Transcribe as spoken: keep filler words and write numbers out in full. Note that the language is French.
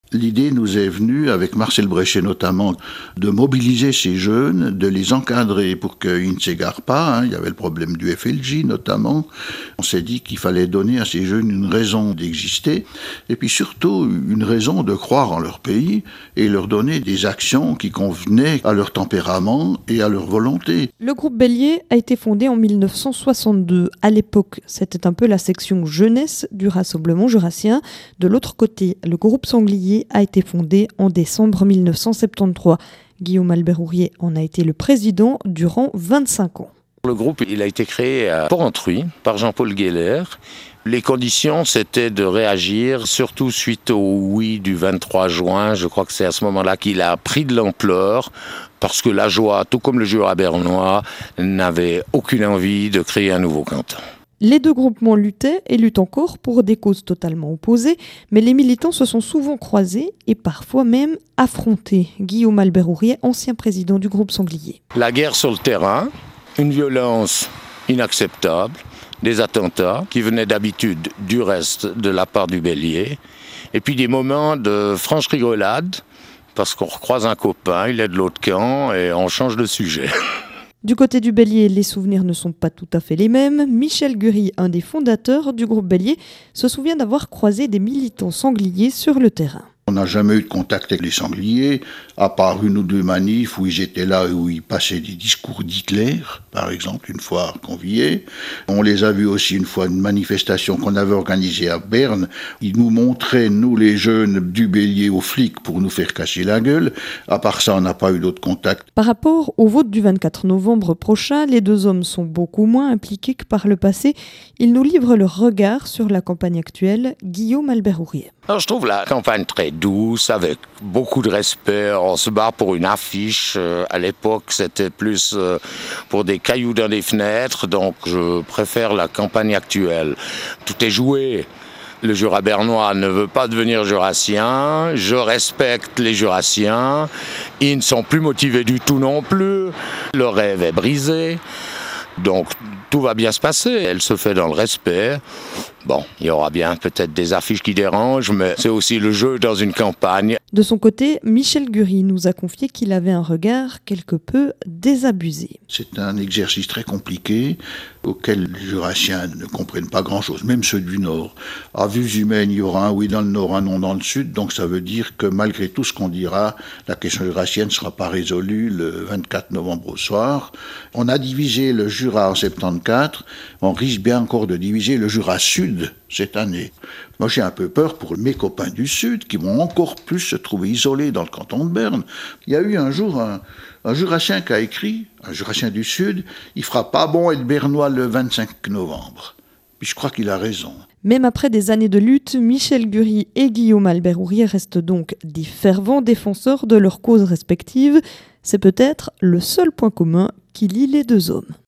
L'idée nous est venue, avec Marcel Bréchet notamment, de mobiliser ces jeunes, de les encadrer pour qu'ils ne s'égarent pas. Hein. Il y avait le problème du F L J notamment. On s'est dit qu'il fallait donner à ces jeunes une raison d'exister et puis surtout une raison de croire en leur pays et leur donner des actions qui convenaient à leur tempérament et à leur volonté. Le groupe Bélier a été fondé en mille neuf cent soixante-deux. À l'époque, c'était un peu la section jeunesse du Rassemblement jurassien. De l'autre côté, le groupe Sanglier a été fondé en décembre mille neuf cent soixante-treize. Guillaume Albert Hourier en a été le président durant vingt-cinq ans. Le groupe il a été créé à Port-Entruy par Jean-Paul Guéler. Les conditions, c'était de réagir, surtout suite au oui du vingt-trois juin. Je crois que c'est à ce moment-là qu'il a pris de l'ampleur, parce que la Joie, tout comme le Jura bernois, n'avait aucune envie de créer un nouveau canton. Les deux groupements luttaient et luttent encore pour des causes totalement opposées, mais les militants se sont souvent croisés et parfois même affrontés. Guillaume Albert Hourier, ancien président du groupe Sanglier. La guerre sur le terrain, une violence inacceptable, des attentats qui venaient d'habitude du reste de la part du Bélier, et puis des moments de franche rigolade, parce qu'on recroise un copain, il est de l'autre camp et on change de sujet. Du côté du Bélier, les souvenirs ne sont pas tout à fait les mêmes. Michel Gury, un des fondateurs du groupe Bélier, se souvient d'avoir croisé des militants sangliers sur le terrain. On n'a jamais eu de contact avec les sangliers, à part une ou deux manifs où ils étaient là et où ils passaient des discours d'Hitler, par exemple, une fois conviés. On les a vus aussi une fois, une manifestation qu'on avait organisée à Berne. Ils nous montraient, nous les jeunes, du Bélier aux flics pour nous faire casser la gueule. À part ça, on n'a pas eu d'autres contacts. Par rapport au vote du vingt-quatre novembre prochain, les deux hommes sont beaucoup moins impliqués que par le passé. Ils nous livrent leur regard sur la campagne actuelle. Guillaume Albert Hourier. Alors, je trouve la campagne très douce, avec beaucoup de respect. On se bat pour une affiche. Euh, à l'époque, c'était plus euh, pour des cailloux dans les fenêtres. Donc, je préfère la campagne actuelle. Tout est joué. Le Jura bernois ne veut pas devenir jurassien. Je respecte les jurassiens. Ils ne sont plus motivés du tout non plus. Le rêve est brisé. Donc, tout va bien se passer. Elle se fait dans le respect. Bon, il y aura bien peut-être des affiches qui dérangent, mais c'est aussi le jeu dans une campagne. De son côté, Michel Gury nous a confié qu'il avait un regard quelque peu désabusé. C'est un exercice très compliqué auquel les jurassiens ne comprennent pas grand-chose, même ceux du Nord. À vue humaine, il y aura un oui dans le Nord, un non dans le Sud, donc ça veut dire que malgré tout ce qu'on dira, la question jurassienne ne sera pas résolue le vingt-quatre novembre au soir. On a divisé le Jura en soixante-quatorze, on risque bien encore de diviser le Jura Sud cette année. Moi, j'ai un peu peur pour mes copains du Sud qui vont encore plus se trouver isolés dans le canton de Berne. Il y a eu un jour un, un jurassien qui a écrit, un jurassien du Sud, il fera pas bon être bernois le vingt-cinq novembre. Puis je crois qu'il a raison. Même après des années de lutte, Michel Gury et Guillaume Albert Hourier restent donc des fervents défenseurs de leurs causes respectives. C'est peut-être le seul point commun qui lie les deux hommes.